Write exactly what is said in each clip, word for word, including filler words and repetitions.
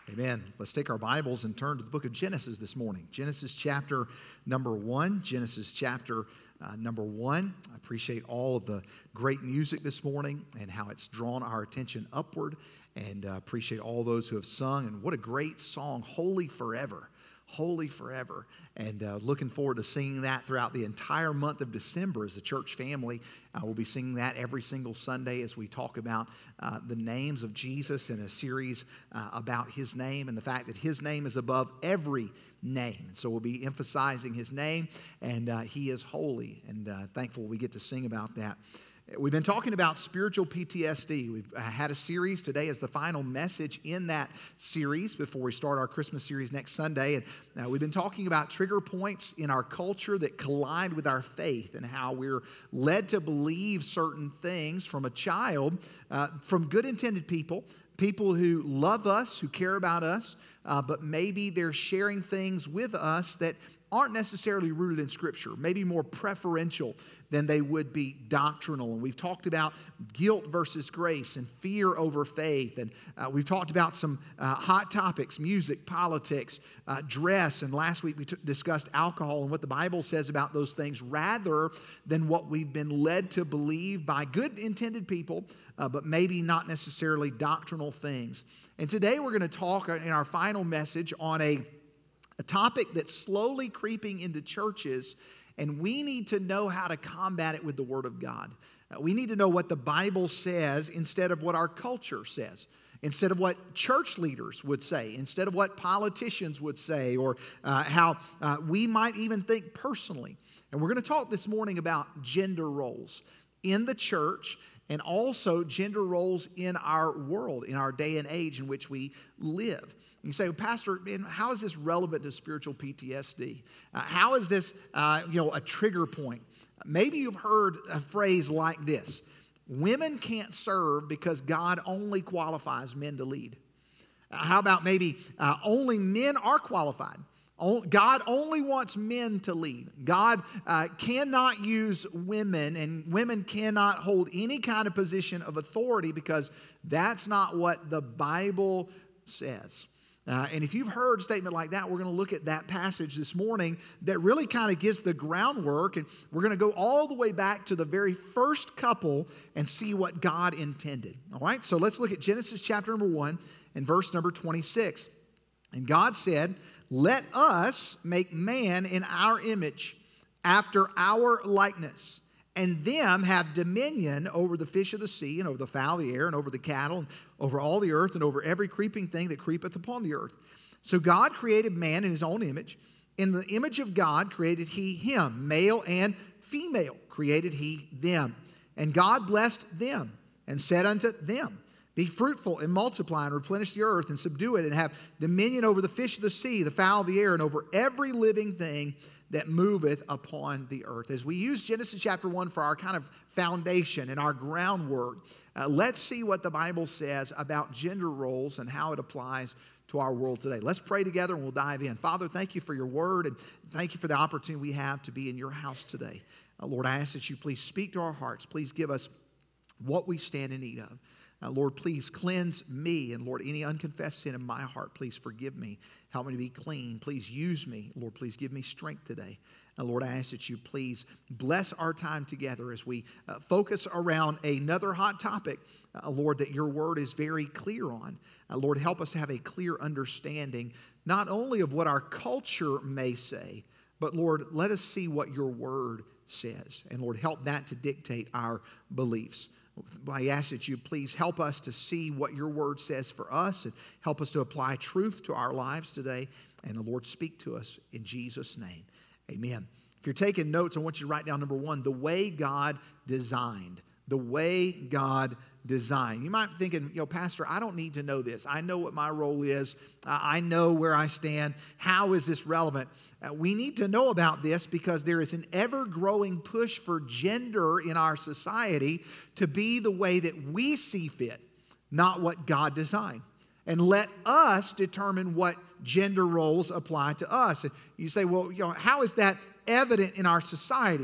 Amen. Let's take our Bibles and turn to the book of Genesis this morning. Genesis chapter number one. Genesis chapter uh, number one. I appreciate all of the great music this morning and how it's drawn our attention upward. And uh, appreciate all those who have sung. And what a great song, Holy Forever. Holy Forever. And uh, looking forward to singing that throughout the entire month of December as a church family. Uh, we'll be singing that every single Sunday as we talk about uh, the names of Jesus in a series uh, about His name and the fact that His name is above every name. And so we'll be emphasizing His name, and uh, He is holy. And uh, thankful we get to sing about that. We've been talking about spiritual P T S D. We've had a series. Today is the final message in that series before we start our Christmas series next Sunday. And uh, we've been talking about trigger points in our culture that collide with our faith and how we're led to believe certain things from a child, uh, from good intended people, people who love us, who care about us, uh, but maybe they're sharing things with us that aren't necessarily rooted in Scripture, maybe more preferential than they would be doctrinal. And we've talked about guilt versus grace and fear over faith. And uh, we've talked about some uh, hot topics, music, politics, uh, dress. And last week we t- discussed alcohol and what the Bible says about those things rather than what we've been led to believe by good intended people, uh, but maybe not necessarily doctrinal things. And today we're going to talk in our final message on a, a topic that's slowly creeping into churches. And we need to know how to combat it with the Word of God. Uh, we need to know what the Bible says instead of what our culture says, instead of what church leaders would say, instead of what politicians would say, or uh, how uh, we might even think personally. And we're going to talk this morning about gender roles in the church and also gender roles in our world, in our day and age in which we live. You say, well, Pastor, how is this relevant to spiritual P T S D? Uh, how is this, uh, you know, a trigger point? Maybe you've heard a phrase like this: women can't serve because God only qualifies men to lead. Uh, how about maybe uh, only men are qualified? God only wants men to lead. God uh, cannot use women, and women cannot hold any kind of position of authority because that's not what the Bible says. Uh, and if you've heard a statement like that, we're going to look at that passage this morning that really kind of gives the groundwork. And we're going to go all the way back to the very first couple and see what God intended. All right, so let's look at Genesis chapter number one and verse number twenty-six. And God said, "Let us make man in our image, after our likeness, and them have dominion over the fish of the sea, and over the fowl of the air, and over the cattle, and over all the earth, and over every creeping thing that creepeth upon the earth." So God created man in His own image. In the image of God created He him, male and female created He them. And God blessed them, and said unto them, "Be fruitful and multiply, and replenish the earth, and subdue it, and have dominion over the fish of the sea, the fowl of the air, and over every living thing that moveth upon the earth." As we use Genesis chapter one for our kind of foundation and our groundwork, uh, let's see what the Bible says about gender roles and how it applies to our world today. Let's pray together and we'll dive in. Father, thank you for your word, and thank you for the opportunity we have to be in your house today. Uh, Lord, I ask that you please speak to our hearts. Please give us what we stand in need of. Uh, Lord, please cleanse me, and Lord, any unconfessed sin in my heart, please forgive me. Help me to be clean. Please use me. Lord, please give me strength today. And Lord, I ask that you please bless our time together as we uh, focus around another hot topic, uh, Lord, that your word is very clear on. Uh, Lord, help us to have a clear understanding, not only of what our culture may say, but Lord, let us see what your word says. And Lord, help that to dictate our beliefs. I ask that you please help us to see what your word says for us and help us to apply truth to our lives today. And the Lord, speak to us in Jesus' name. Amen. If you're taking notes, I want you to write down number one, the way God designed. The way God designed. You might be thinking, you know, Pastor, I don't need to know this. I know what my role is. Uh, I know where I stand. How is this relevant? Uh, we need to know about this because there is an ever-growing push for gender in our society to be the way that we see fit, not what God designed. And let us determine what gender roles apply to us. And you say, well, you know, how is that evident in our society?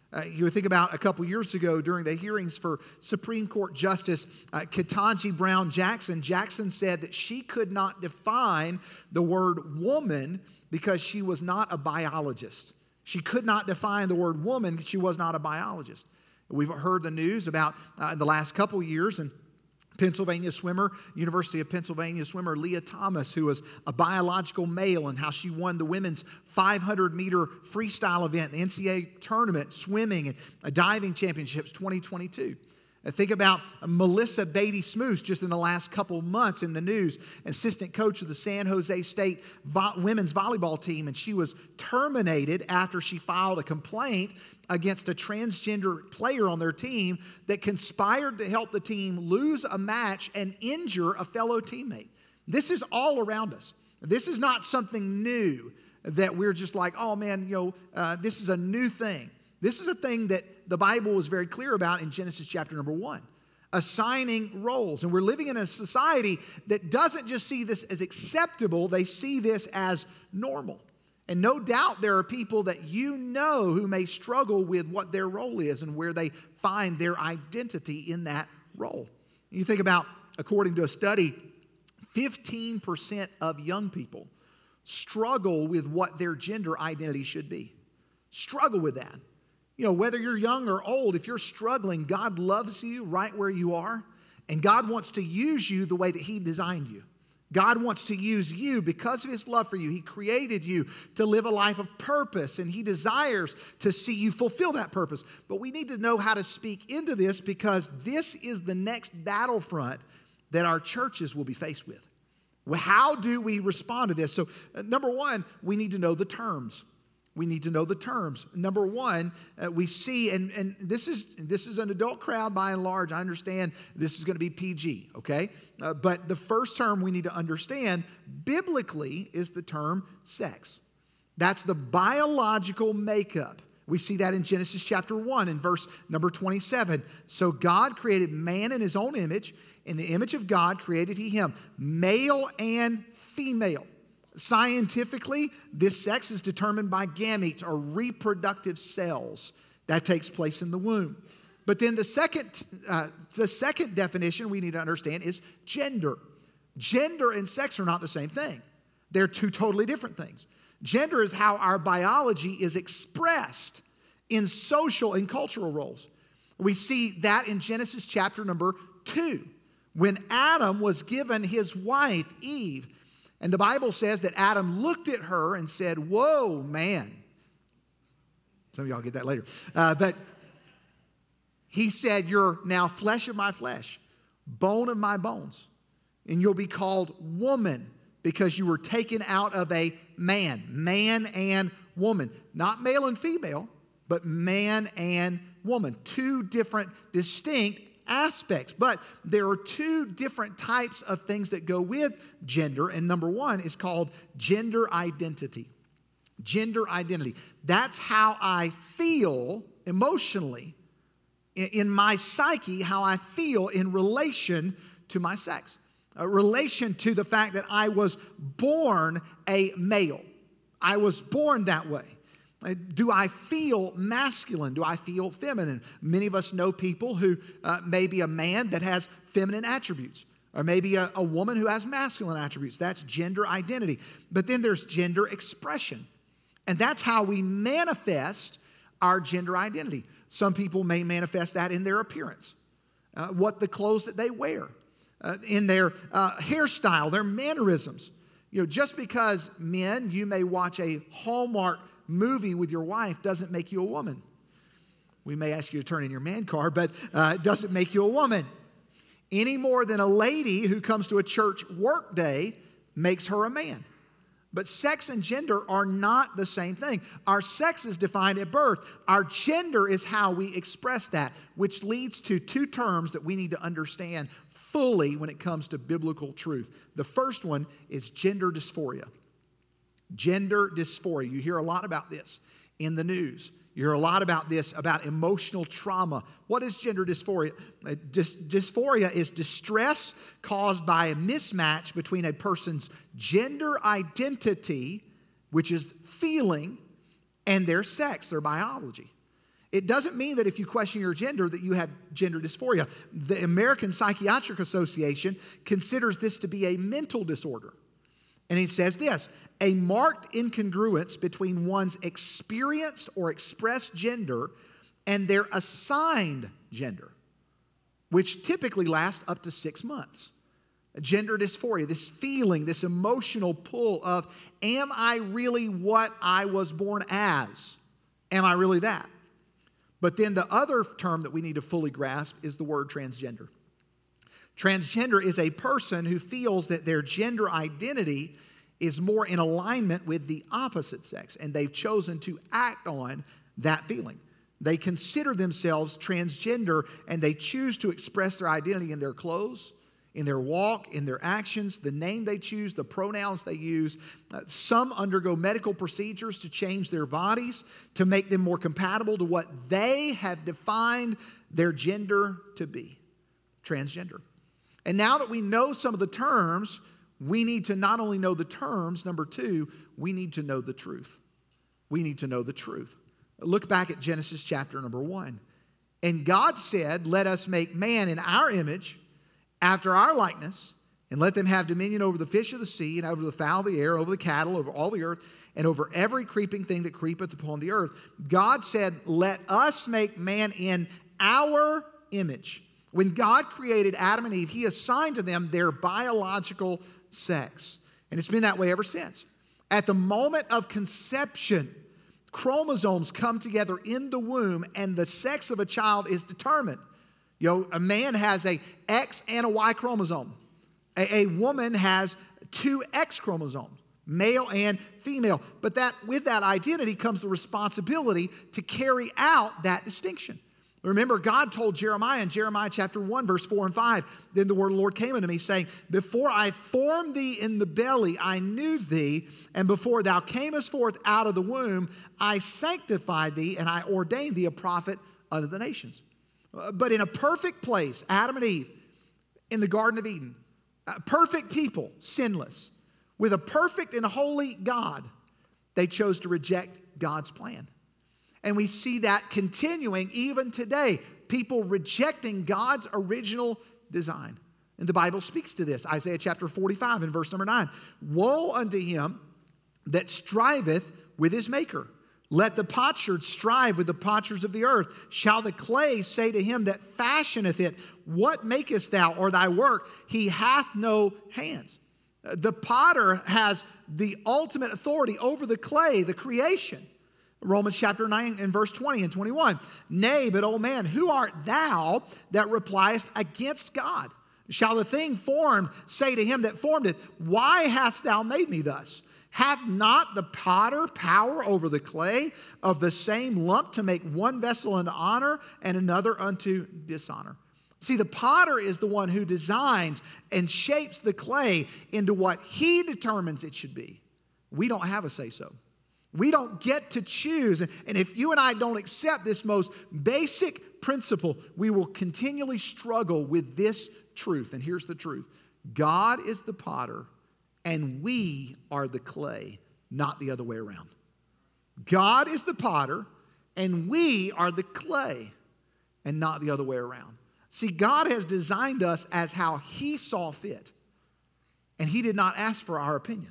Uh, you think about a couple years ago during the hearings for Supreme Court Justice uh, Ketanji Brown Jackson. Jackson said that she could not define the word woman because she was not a biologist. She could not define the word woman because she was not a biologist. We've heard the news about uh, the last couple years, and Pennsylvania swimmer, University of Pennsylvania swimmer Leah Thomas, who was a biological male, and how she won the women's five hundred meter freestyle event, the N C double A tournament, swimming, and uh, diving championships twenty twenty-two. Uh, think about Melissa Beatty Smoose just in the last couple months in the news, assistant coach of the San Jose State vo- women's volleyball team, and she was terminated after she filed a complaint against a transgender player on their team that conspired to help the team lose a match and injure a fellow teammate. This is all around us. This is not something new that we're just like, oh man, you know, uh, this is a new thing. This is a thing that the Bible was very clear about in Genesis chapter number one, assigning roles. And we're living in a society that doesn't just see this as acceptable, they see this as normal. And no doubt there are people that you know who may struggle with what their role is and where they find their identity in that role. You think about, according to a study, fifteen percent of young people struggle with what their gender identity should be. Struggle with that. You know, whether you're young or old, if you're struggling, God loves you right where you are, and God wants to use you the way that He designed you. God wants to use you because of His love for you. He created you to live a life of purpose, and He desires to see you fulfill that purpose. But we need to know how to speak into this, because this is the next battlefront that our churches will be faced with. Well, how do we respond to this? So, uh, number one, we need to know the terms. We need to know the terms. Number one, uh, we see, and, and this is this is an adult crowd by and large. I understand this is going to be P G, okay? Uh, but the first term we need to understand biblically is the term sex. That's the biological makeup. We see that in Genesis chapter one in verse number twenty-seven. So God created man in His own image. In the image of God created He him, male and female. Scientifically, this sex is determined by gametes, or reproductive cells that takes place in the womb. But then the second, uh, the second definition we need to understand is gender. Gender and sex are not the same thing. They're two totally different things. Gender is how our biology is expressed in social and cultural roles. We see that in Genesis chapter number two, when Adam was given his wife, Eve. And the Bible says that Adam looked at her and said, whoa, man. Some of y'all get that later. Uh, but he said, you're now flesh of my flesh, bone of my bones. And you'll be called woman, because you were taken out of a man. Man and woman. Not male and female, but man and woman. Two different distinct aspects. But there are two different types of things that go with gender, and number one is called gender identity. Gender identity. That's how I feel emotionally, in my psyche, how I feel in relation to my sex. A relation to the fact that I was born a male. I was born that way. Do I feel masculine? Do I feel feminine? Many of us know people who uh, may be a man that has feminine attributes, or maybe a, a woman who has masculine attributes. That's gender identity. But then there's gender expression, and that's how we manifest our gender identity. Some people may manifest that in their appearance, uh, what the clothes that they wear, uh, in their uh, hairstyle, their mannerisms. You know, just because men, you may watch a Hallmark movie with your wife doesn't make you a woman. We may ask you to turn in your man card, but uh, it doesn't make you a woman. Any more than a lady who comes to a church work day makes her a man. But sex and gender are not the same thing. Our sex is defined at birth. Our gender is how we express that, which leads to two terms that we need to understand fully when it comes to biblical truth. The first one is gender dysphoria. Gender dysphoria. You hear a lot about this in the news. You hear a lot about this, about emotional trauma. What is gender dysphoria? Uh, dys- dysphoria is distress caused by a mismatch between a person's gender identity, which is feeling, and their sex, their biology. It doesn't mean that if you question your gender that you have gender dysphoria. The American Psychiatric Association considers this to be a mental disorder. And it says this, a marked incongruence between one's experienced or expressed gender and their assigned gender, which typically lasts up to six months. Gender dysphoria, this feeling, this emotional pull of, am I really what I was born as? Am I really that? But then the other term that we need to fully grasp is the word transgender. Transgender is a person who feels that their gender identity is more in alignment with the opposite sex, and they've chosen to act on that feeling. They consider themselves transgender, and they choose to express their identity in their clothes, in their walk, in their actions, the name they choose, the pronouns they use. Uh, some undergo medical procedures to change their bodies to make them more compatible to what they have defined their gender to be, transgender. And now that we know some of the terms, we need to not only know the terms, number two, we need to know the truth. We need to know the truth. Look back at Genesis chapter number one. And God said, let us make man in our image, after our likeness, and let them have dominion over the fish of the sea, and over the fowl of the air, over the cattle, over all the earth, and over every creeping thing that creepeth upon the earth. God said, let us make man in our image. When God created Adam and Eve, He assigned to them their biological sex. And it's been that way ever since. At the moment of conception, chromosomes come together in the womb, and the sex of a child is determined. You know, a man has a X and a Y chromosome. A, a woman has two X chromosomes, male and female. But that with that identity comes the responsibility to carry out that distinction. Remember, God told Jeremiah in Jeremiah chapter one, verse four and five, then the word of the Lord came unto me, saying, before I formed thee in the belly, I knew thee, and before thou camest forth out of the womb, I sanctified thee, and I ordained thee a prophet unto the nations. But in a perfect place, Adam and Eve, in the Garden of Eden, perfect people, sinless, with a perfect and holy God, they chose to reject God's plan. And we see that continuing even today. People rejecting God's original design. And the Bible speaks to this. Isaiah chapter forty-five and verse number nine. Woe unto him that striveth with his maker. Let the potsherd strive with the potshers of the earth. Shall the clay say to him that fashioneth it, what makest thou, or thy work? He hath no hands. The potter has the ultimate authority over the clay, the creation. Romans chapter nine and verse twenty and twenty-one. Nay, but O man, who art thou that repliest against God? Shall the thing formed say to him that formed it, why hast thou made me thus? Hath not the potter power over the clay of the same lump to make one vessel unto honor and another unto dishonor? See, the potter is the one who designs and shapes the clay into what he determines it should be. We don't have a say-so. We don't get to choose. And if you and I don't accept this most basic principle, we will continually struggle with this truth. And here's the truth. God is the potter, and we are the clay, not the other way around. God is the potter, and we are the clay, and not the other way around. See, God has designed us as how He saw fit, and He did not ask for our opinion.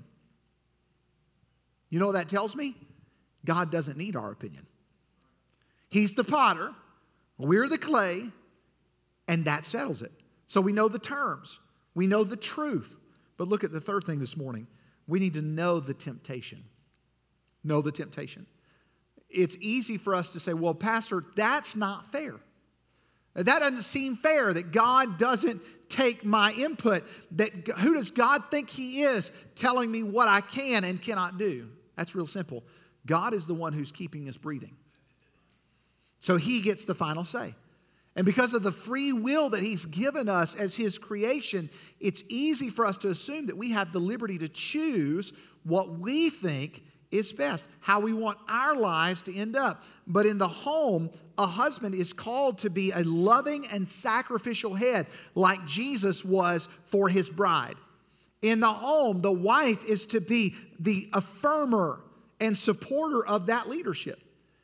You know what that tells me? God doesn't need our opinion. He's the potter, we're the clay, and that settles it. So we know the terms, we know the truth. But look at the third thing this morning. We need to know the temptation. Know the temptation. It's easy for us to say, well, Pastor, that's not fair. That doesn't seem fair that God doesn't take my input. That who does God think He is telling me what I can and cannot do? That's real simple. God is the one who's keeping us breathing. So He gets the final say. And because of the free will that He's given us as His creation, it's easy for us to assume that we have the liberty to choose what we think is best, how we want our lives to end up. But in the home, a husband is called to be a loving and sacrificial head, like Jesus was for His bride. In the home, the wife is to be the affirmer and supporter of that leadership.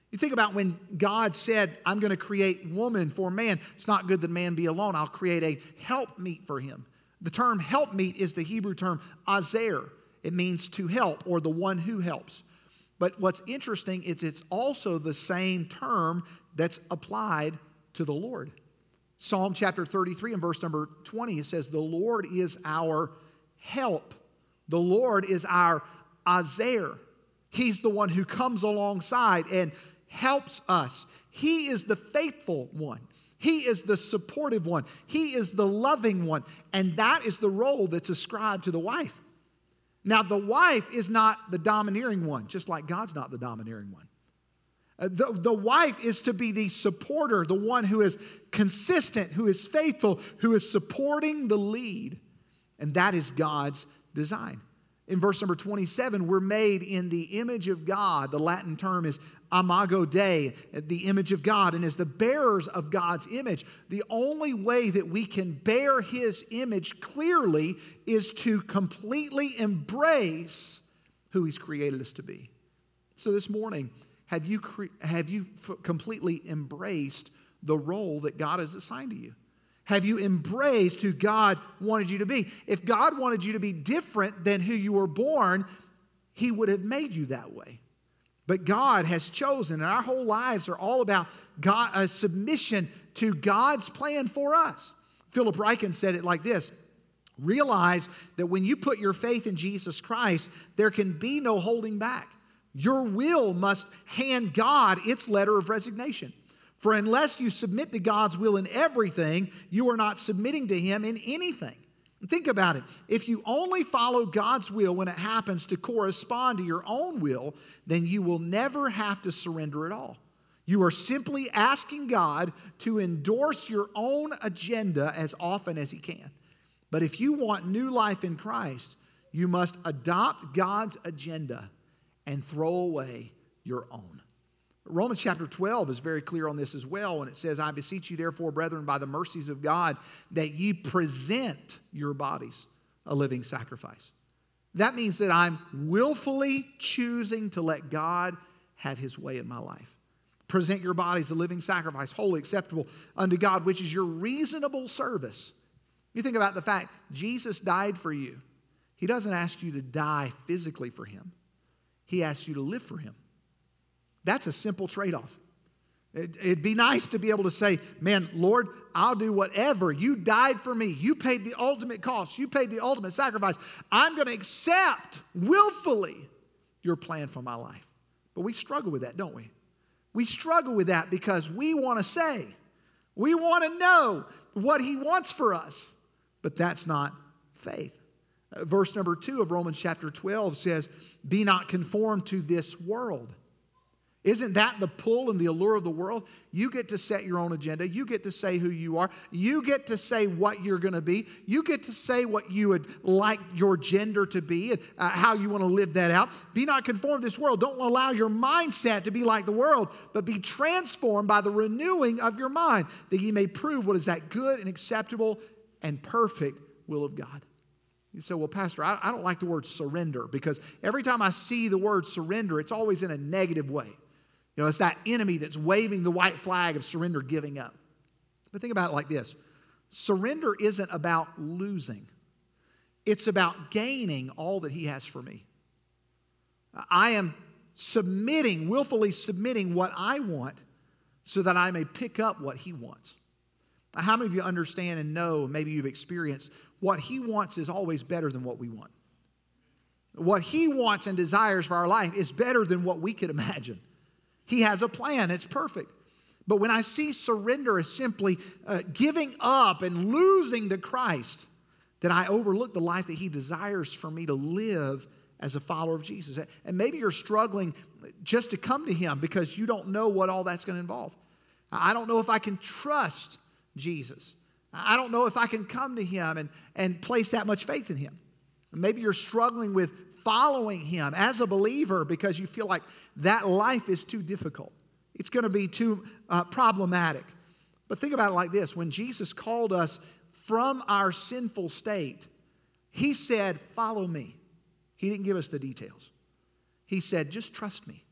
You think about when God said, I'm going to create woman for man. It's not good that man be alone. I'll create a helpmeet for him. The term helpmeet is the Hebrew term azer. It means to help or the one who helps. But what's interesting is it's also the same term that's applied to the Lord. Psalm chapter thirty-three and verse number twenty, it says, the Lord is our help. The Lord is our azer. He's the one who comes alongside and helps us. He is the faithful one. He is the supportive one. He is the loving one. And that is the role that's ascribed to the wife. Now, the wife is not the domineering one, just like God's not the domineering one. Uh, the, the wife is to be the supporter, the one who is consistent, who is faithful, who is supporting the lead. And that is God's design. In verse number twenty-seven, we're made in the image of God. The Latin term is imago Dei, the image of God. And as the bearers of God's image, the only way that we can bear His image clearly is to completely embrace who He's created us to be. So this morning, have you, cre- have you f- completely embraced the role that God has assigned to you? Have you embraced who God wanted you to be? If God wanted you to be different than who you were born, He would have made you that way. But God has chosen, and our whole lives are all about God, a submission to God's plan for us. Philip Ryken said it like this: realize that when you put your faith in Jesus Christ, there can be no holding back. Your will must hand God its letter of resignation. For unless you submit to God's will in everything, you are not submitting to Him in anything. Think about it. If you only follow God's will when it happens to correspond to your own will, then you will never have to surrender at all. You are simply asking God to endorse your own agenda as often as He can. But if you want new life in Christ, you must adopt God's agenda and throw away your own. Romans chapter twelve is very clear on this as well, and it says, I beseech you therefore, brethren, by the mercies of God, that ye present your bodies a living sacrifice. That means that I'm willfully choosing to let God have His way in my life. Present your bodies a living sacrifice, holy, acceptable unto God, which is your reasonable service. You think about the fact Jesus died for you. He doesn't ask you to die physically for Him. He asks you to live for Him. That's a simple trade-off. It, it'd be nice to be able to say, man, Lord, I'll do whatever. You died for me. You paid the ultimate cost. You paid the ultimate sacrifice. I'm going to accept willfully your plan for my life. But we struggle with that, don't we? We struggle with that because we want to say, we want to know what He wants for us. But that's not faith. Uh, verse number two of Romans chapter twelve says, be not conformed to this world. Isn't that the pull and the allure of the world? You get to set your own agenda. You get to say who you are. You get to say what you're going to be. You get to say what you would like your gender to be and uh, how you want to live that out. Be not conformed to this world. Don't allow your mindset to be like the world, but be transformed by the renewing of your mind, that ye may prove what is that good and acceptable and perfect will of God. You say, well, Pastor, I, I don't like the word surrender, because every time I see the word surrender, it's always in a negative way. You know, it's that enemy that's waving the white flag of surrender, giving up. But think about it like this. Surrender isn't about losing. It's about gaining all that He has for me. I am submitting, willfully submitting what I want so that I may pick up what He wants. Now, how many of you understand and know, maybe you've experienced, what He wants is always better than what we want? What He wants and desires for our life is better than what we could imagine. He has a plan. It's perfect. But when I see surrender as simply uh, giving up and losing to Christ, then I overlook the life that He desires for me to live as a follower of Jesus. And maybe you're struggling just to come to Him because you don't know what all that's going to involve. I don't know if I can trust Jesus. I don't know if I can come to Him and, and place that much faith in Him. Maybe you're struggling with following Him as a believer because you feel like that life is too difficult. It's going to be too uh, problematic. But think about it like this. When Jesus called us from our sinful state, He said, follow me. He didn't give us the details. He said, just trust me.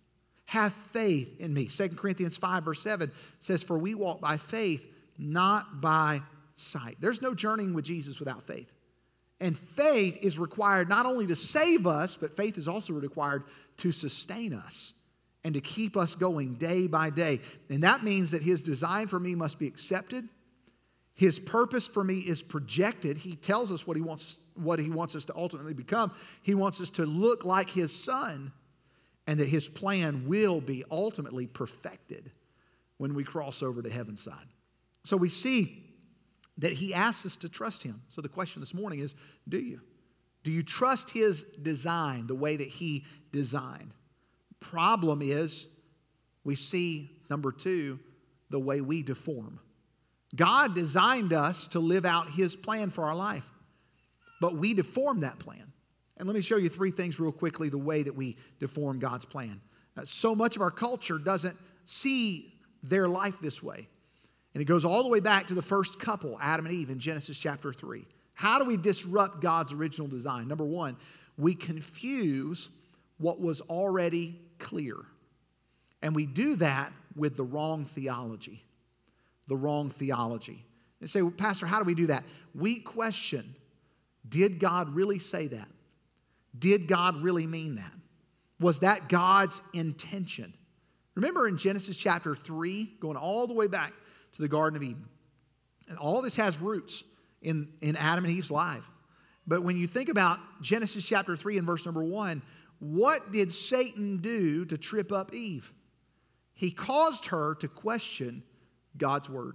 Have faith in me. Second Corinthians five verse seven says, for we walk by faith, not by sight. There's no journeying with Jesus without faith. And faith is required not only to save us, but faith is also required to sustain us and to keep us going day by day. And that means that his design for me must be accepted. His purpose for me is projected. He tells us what he wants, what he wants us to ultimately become. He wants us to look like his son, and that his plan will be ultimately perfected when we cross over to heaven's side. So we see that he asks us to trust him. So the question this morning is, do you? Do you trust his design, the way that he designed? Problem is, we see, number two, the way we deform. God designed us to live out his plan for our life, but we deform that plan. And let me show you three things real quickly, the way that we deform God's plan. Uh, so much of our culture doesn't see their life this way. And it goes all the way back to the first couple, Adam and Eve, in Genesis chapter three. How do we disrupt God's original design? Number one, we confuse what was already clear. And we do that with the wrong theology. The wrong theology. They say, well, Pastor, how do we do that? We question, did God really say that? Did God really mean that? Was that God's intention? Remember in Genesis chapter three, going all the way back to the Garden of Eden. And all this has roots in, in Adam and Eve's life. But when you think about Genesis chapter three and verse number one, what did Satan do to trip up Eve? He caused her to question God's word.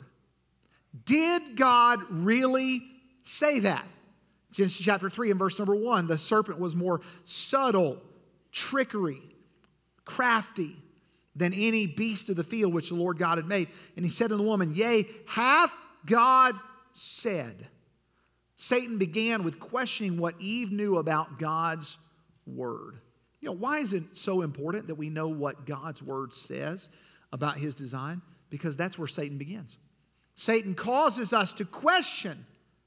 Did God really say that? Genesis chapter three and verse number one, the serpent was more subtle, trickery, crafty than any beast of the field which the Lord God had made. And he said to the woman, yea, hath God said? Satan began with questioning what Eve knew about God's word. You know, why is it so important that we know what God's word says about his design? Because that's where Satan begins. Satan causes us to question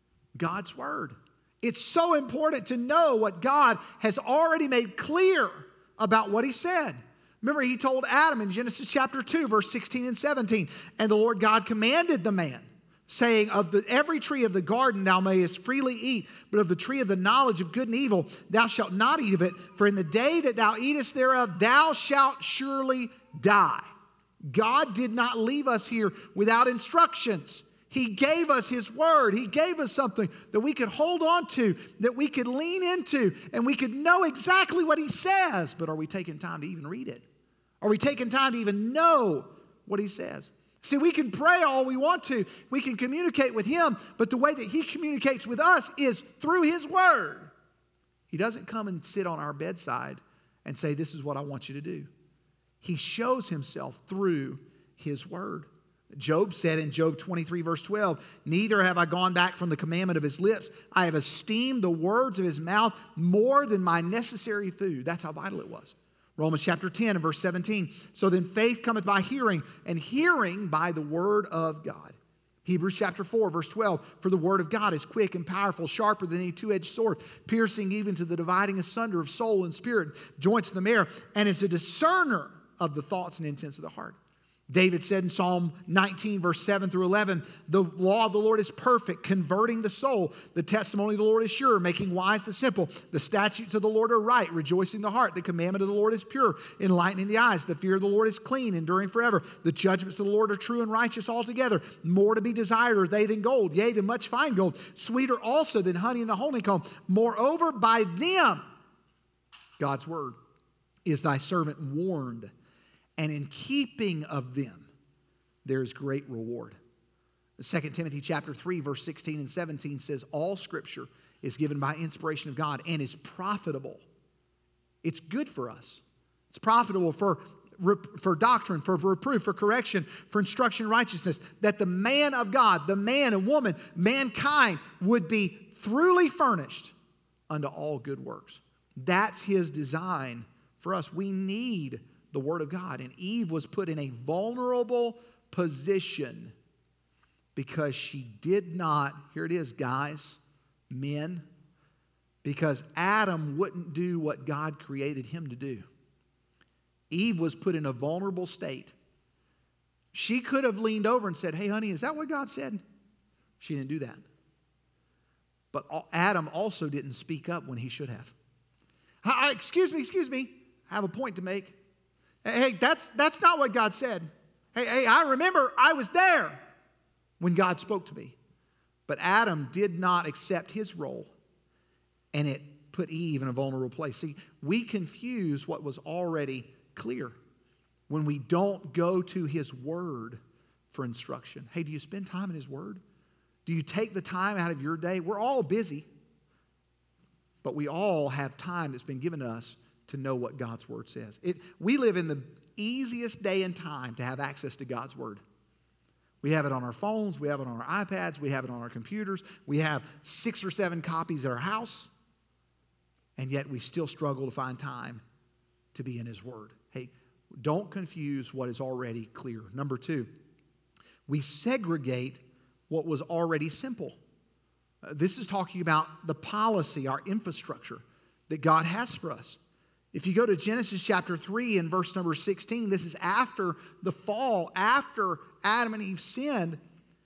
God's word. It's so important to know what God has already made clear about what he said. Remember, he told Adam in Genesis chapter two, verse sixteen and seventeen, and the Lord God commanded the man, saying, of the, every tree of the garden thou mayest freely eat, but of the tree of the knowledge of good and evil thou shalt not eat of it, for in the day that thou eatest thereof thou shalt surely die. God did not leave us here without instructions. He gave us his word. He gave us something that we could hold on to, that we could lean into, and we could know exactly what he says. But are we taking time to even read it? Are we taking time to even know what he says? See, we can pray all we want to. We can communicate with him, but the way that he communicates with us is through his word. He doesn't come and sit on our bedside and say, this is what I want you to do. He shows himself through his word. Job said in Job twenty-three, verse twelve, neither have I gone back from the commandment of his lips. I have esteemed the words of his mouth more than my necessary food. That's how vital it was. Romans chapter ten and verse seventeen, so then faith cometh by hearing, and hearing by the word of God. Hebrews chapter four, verse twelve, for the word of God is quick and powerful, sharper than any two-edged sword, piercing even to the dividing asunder of soul and spirit, joints in the marrow, and is a discerner of the thoughts and intents of the heart. David said in Psalm nineteen, verse seven through eleven, the law of the Lord is perfect, converting the soul. The testimony of the Lord is sure, making wise the simple. The statutes of the Lord are right, rejoicing the heart. The commandment of the Lord is pure, enlightening the eyes. The fear of the Lord is clean, enduring forever. The judgments of the Lord are true and righteous altogether. More to be desired are they than gold, yea, than much fine gold. Sweeter also than honey in the honeycomb. Moreover, by them, God's word, is thy servant warned. And in keeping of them, there is great reward. Second Timothy chapter three, verse sixteen and seventeen says, all scripture is given by inspiration of God and is profitable. It's good for us. It's profitable for, for doctrine, for reproof, for correction, for instruction in righteousness, that the man of God, the man and woman, mankind would be thoroughly furnished unto all good works. That's his design for us. We need the word of God. And Eve was put in a vulnerable position because she did not, here it is, guys, men, because Adam wouldn't do what God created him to do. Eve was put in a vulnerable state. She could have leaned over and said, hey, honey, is that what God said? She didn't do that. But Adam also didn't speak up when he should have. I, excuse me, excuse me. I have a point to make. Hey, that's, that's not what God said. Hey, hey, I remember I was there when God spoke to me. But Adam did not accept his role, and it put Eve in a vulnerable place. See, we confuse what was already clear when we don't go to his word for instruction. Hey, do you spend time in his word? Do you take the time out of your day? We're all busy, but we all have time that's been given to us to know what God's word says. It, we live in the easiest day and time to have access to God's word. We have it on our phones, we have it on our iPads, we have it on our computers, we have six or seven copies at our house, and yet we still struggle to find time to be in his word. Hey, don't confuse what is already clear. Number two, we segregate what was already simple. Uh, this is talking about the policy, our infrastructure that God has for us. If you go to Genesis chapter three and verse number sixteen, this is after the fall, after Adam and Eve sinned.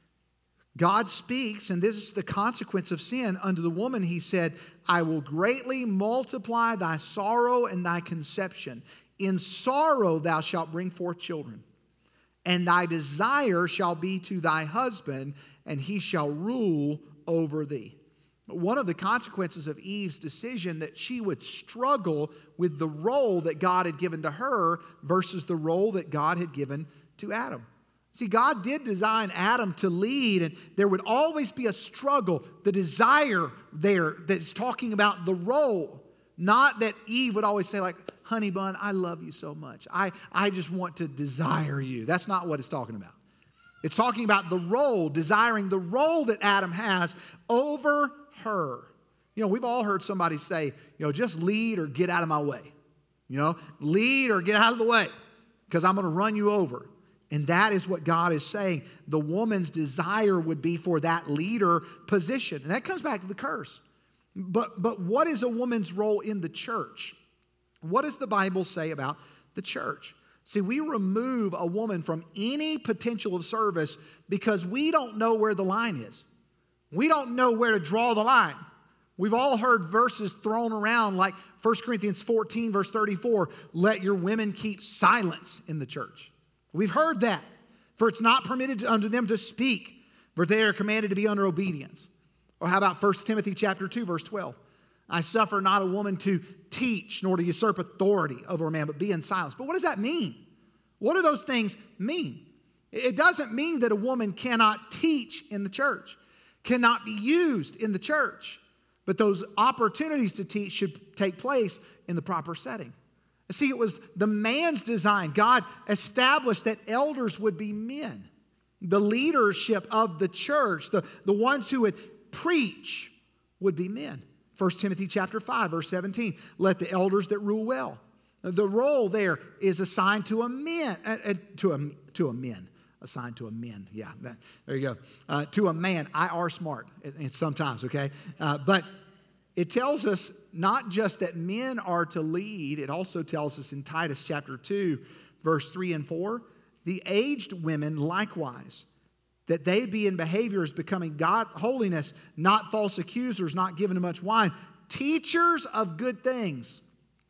God speaks, and this is the consequence of sin. Unto the woman he said, I will greatly multiply thy sorrow and thy conception. In sorrow thou shalt bring forth children, and thy desire shall be to thy husband, and he shall rule over thee. One of the consequences of Eve's decision that she would struggle with the role that God had given to her versus the role that God had given to Adam. See, God did design Adam to lead, and there would always be a struggle, the desire there that's talking about the role. Not that Eve would always say like, honey bun, I love you so much. I, I just want to desire you. That's not what it's talking about. It's talking about the role, desiring the role that Adam has over her. You know, we've all heard somebody say, you know, just lead or get out of my way. You know, lead or get out of the way because I'm going to run you over. And that is what God is saying. The woman's desire would be for that leader position. And that comes back to the curse. But, but what is a woman's role in the church? What does the Bible say about the church? See, we remove a woman from any potential of service because we don't know where the line is. We don't know where to draw the line. We've all heard verses thrown around like First Corinthians fourteen, verse thirty-four, let your women keep silence in the church. We've heard that. For it's not permitted unto them to speak, for they are commanded to be under obedience. Or how about First Timothy chapter two, verse twelve? I suffer not a woman to teach, nor to usurp authority over a man, but be in silence. But what does that mean? What do those things mean? It doesn't mean that a woman cannot teach in the church, cannot be used in the church. But those opportunities to teach should take place in the proper setting. See, it was the man's design. God established that elders would be men. The leadership of the church, the, the ones who would preach, would be men. First Timothy chapter five, verse seventeen, let the elders that rule well. The role there is assigned to a man, uh, uh, to a to a men, assigned to a men. Yeah, that, there you go. Uh, to a man. I are smart. It's sometimes, okay? Uh, but it tells us not just that men are to lead, it also tells us in Titus chapter two, verse three and four, the aged women likewise, that they be in behaviors becoming God holiness, not false accusers, not given to much wine, teachers of good things.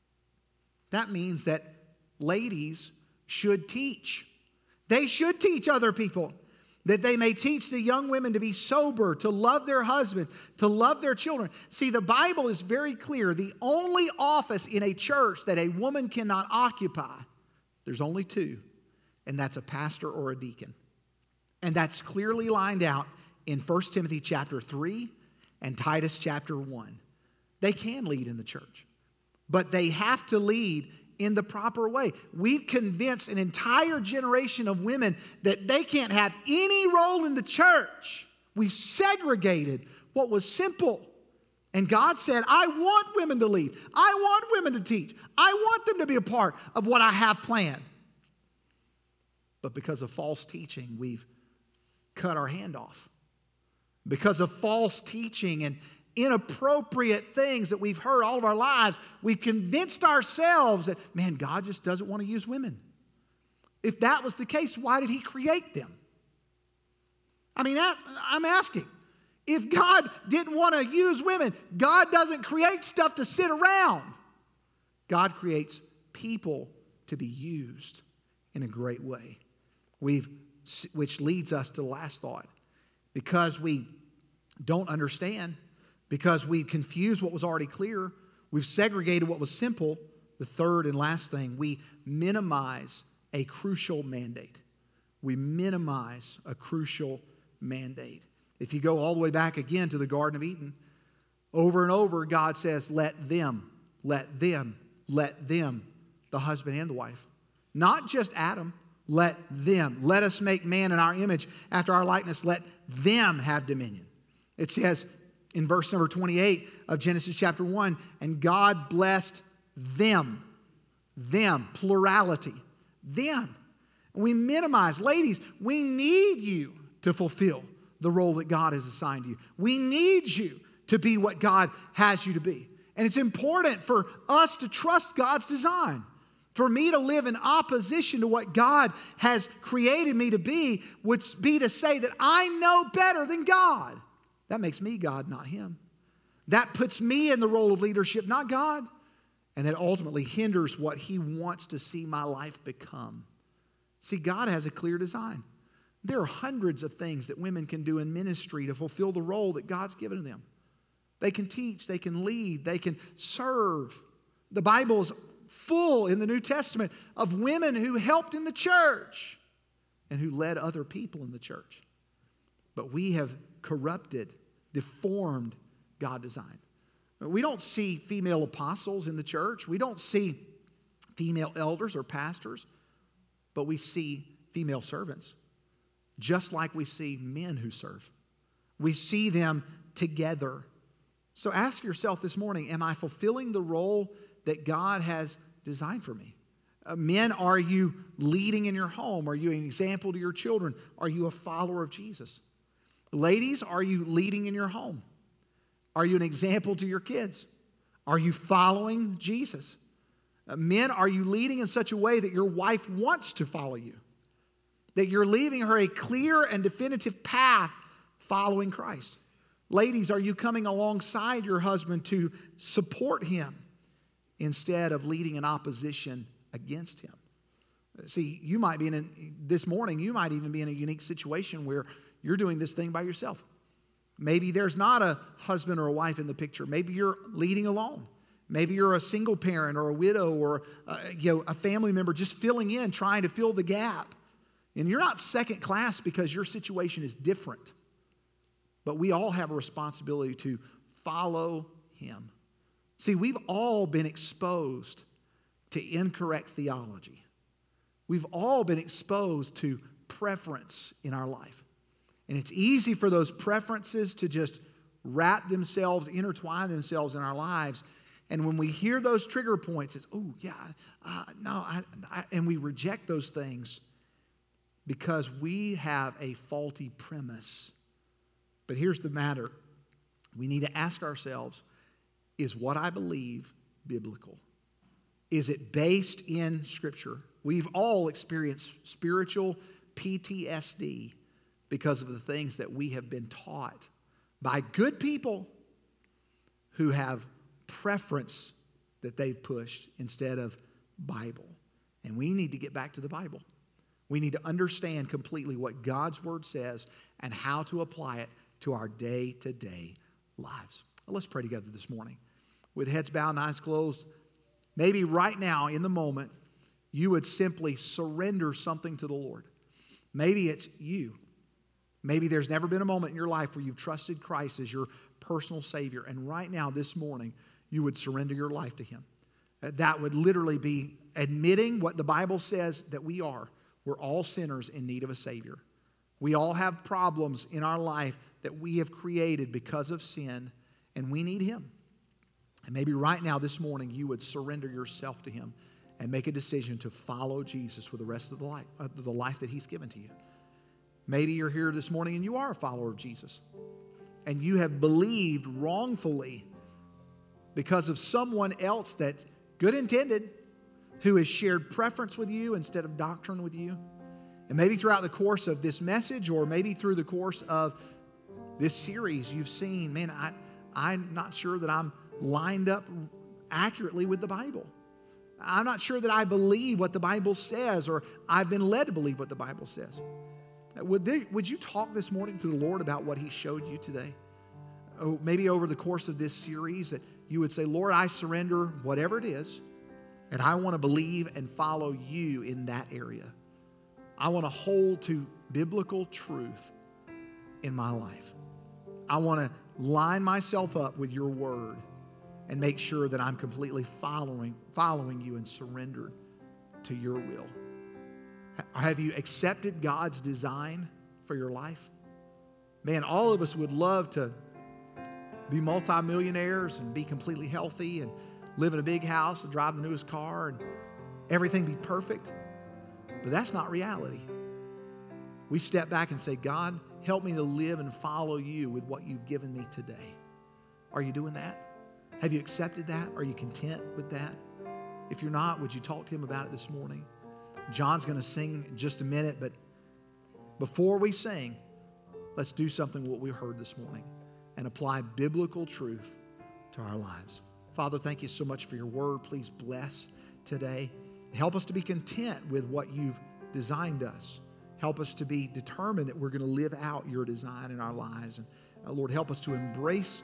That means that ladies should teach. They should teach other people, that they may teach the young women to be sober, to love their husbands, to love their children. See, the Bible is very clear. The only office in a church that a woman cannot occupy, there's only two, and that's a pastor or a deacon. And that's clearly lined out in First Timothy chapter three and Titus chapter one. They can lead in the church, but they have to lead in the proper way. We've convinced an entire generation of women that they can't have any role in the church. We've segregated what was simple. And God said, I want women to lead. I want women to teach. I want them to be a part of what I have planned. But because of false teaching, we've cut our hand off. Because of false teaching and, inappropriate things that we've heard all of our lives, we've convinced ourselves that, man, God just doesn't want to use women. If that was the case, why did he create them? I mean, I'm asking. If God didn't want to use women, God doesn't create stuff to sit around. God creates people to be used in a great way. We've, which leads us to the last thought. Because we don't understand, because we confuse what was already clear, we've segregated what was simple, the third and last thing, we minimize a crucial mandate. We minimize a crucial mandate. If you go all the way back again to the Garden of Eden, over and over God says, let them, let them, let them, the husband and the wife. Not just Adam, let them. Let us make man in our image after our likeness. Let them have dominion. It says in verse number twenty-eight of Genesis chapter one, and God blessed them. Them, plurality. Them. And we minimize, ladies, we need you to fulfill the role that God has assigned you. We need you to be what God has you to be. And it's important for us to trust God's design. For me to live in opposition to what God has created me to be would be to say that I know better than God. That makes me God, not him. That puts me in the role of leadership, not God. And that ultimately hinders what he wants to see my life become. See, God has a clear design. There are hundreds of things that women can do in ministry to fulfill the role that God's given them. They can teach, they can lead, they can serve. The Bible is full in the New Testament of women who helped in the church and who led other people in the church. But we have corrupted, deformed God's design. We don't see female apostles in the church. We don't see female elders or pastors, but we see female servants, just like we see men who serve. We see them together. So ask yourself this morning, am I fulfilling the role that God has designed for me? Uh, men, are you leading in your home? Are you an example to your children? Are you a follower of Jesus? Ladies, are you leading in your home? Are you an example to your kids? Are you following Jesus? Uh, men, are you leading in such a way that your wife wants to follow you? That you're leaving her a clear and definitive path following Christ? Ladies, are you coming alongside your husband to support him instead of leading in opposition against him? See, you might be in, a, this morning, you might even be in a unique situation where you're doing this thing by yourself. Maybe there's not a husband or a wife in the picture. Maybe you're leading alone. Maybe you're a single parent or a widow or a, you know, a family member just filling in, trying to fill the gap. And you're not second class because your situation is different. But we all have a responsibility to follow him. See, we've all been exposed to incorrect theology. We've all been exposed to preference in our life. And it's easy for those preferences to just wrap themselves, intertwine themselves in our lives. And when we hear those trigger points, it's, oh, yeah, uh, no, I, I, and we reject those things because we have a faulty premise. But here's the matter. We need to ask ourselves, is what I believe biblical? Is it based in Scripture? We've all experienced spiritual P T S D because of the things that we have been taught by good people who have preference that they've pushed instead of Bible. And we need to get back to the Bible. We need to understand completely what God's Word says and how to apply it to our day-to-day lives. Well, let's pray together this morning. With heads bowed and eyes closed, maybe right now in the moment, you would simply surrender something to the Lord. Maybe it's you. Maybe there's never been a moment in your life where you've trusted Christ as your personal Savior. And right now, this morning, you would surrender your life to Him. That would literally be admitting what the Bible says that we are. We're all sinners in need of a Savior. We all have problems in our life that we have created because of sin, and we need Him. And maybe right now, this morning, you would surrender yourself to Him and make a decision to follow Jesus for the rest of the life, uh, the life that He's given to you. Maybe you're here this morning and you are a follower of Jesus. and you have believed wrongfully because of someone else that, good intended, who has shared preference with you instead of doctrine with you. And maybe throughout the course of this message, or maybe through the course of this series, you've seen, man, I, I'm not sure that I'm lined up accurately with the Bible. I'm not sure that I believe what the Bible says, or I've been led to believe what the Bible says. Would, they, would you talk this morning to the Lord about what He showed you today? Oh, maybe over the course of this series that you would say, Lord, I surrender whatever it is, and I want to believe and follow you in that area. I want to hold to biblical truth in my life. I want to line myself up with your word and make sure that I'm completely following, following you and surrendered to your will. Have you accepted God's design for your life? Man, all of us would love to be multimillionaires and be completely healthy and live in a big house and drive the newest car and everything be perfect. But that's not reality. We step back and say, God, help me to live and follow you with what you've given me today. Are you doing that? Have you accepted that? Are you content with that? If you're not, would you talk to him about it this morning? John's going to sing in just a minute, but before we sing, let's do something what we heard this morning and apply biblical truth to our lives. Father, thank you so much for your word. Please bless today. Help us to be content with what you've designed us. Help us to be determined that we're going to live out your design in our lives. And uh, Lord, help us to embrace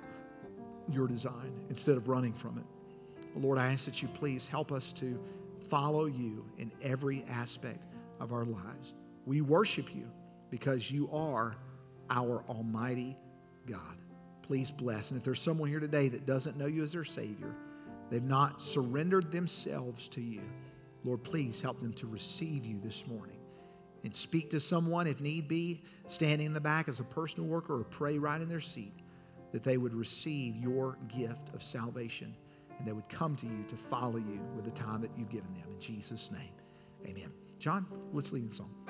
your design instead of running from it. Lord, I ask that you please help us to follow you in every aspect of our lives. We worship you because you are our Almighty God. Please bless. And if there's someone here today that doesn't know you as their Savior, they've not surrendered themselves to you, Lord, please help them to receive you this morning. And speak to someone, if need be, standing in the back as a personal worker, or pray right in their seat, that they would receive your gift of salvation and they would come to you to follow you with the time that you've given them. In Jesus' name, amen. John, let's lead the song.